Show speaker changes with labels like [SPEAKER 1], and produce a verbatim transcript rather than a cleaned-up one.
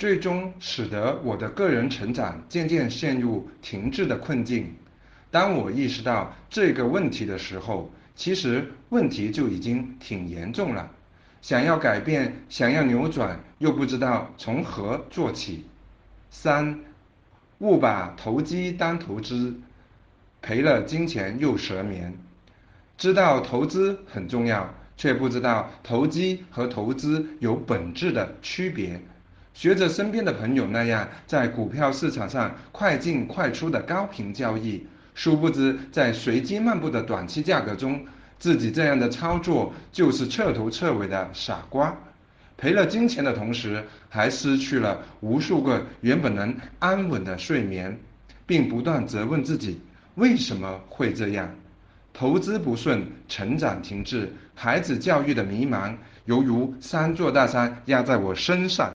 [SPEAKER 1] 最终使得我的个人成长渐渐陷入停滞的困境。当我意识到这个问题的时候，其实问题就已经挺严重了。想要改变，想要扭转，又不知道从何做起。三，误把投机当投资，赔了金钱又失眠。知道投资很重要，却不知道投机和投资有本质的区别。学着身边的朋友那样，在股票市场上快进快出的高频交易，殊不知在随机漫步的短期价格中，自己这样的操作就是彻头彻尾的傻瓜。赔了金钱的同时，还失去了无数个原本能安稳的睡眠，并不断责问自己为什么会这样。投资不顺，成长停滞，孩子教育的迷茫，犹如三座大山压在我身上。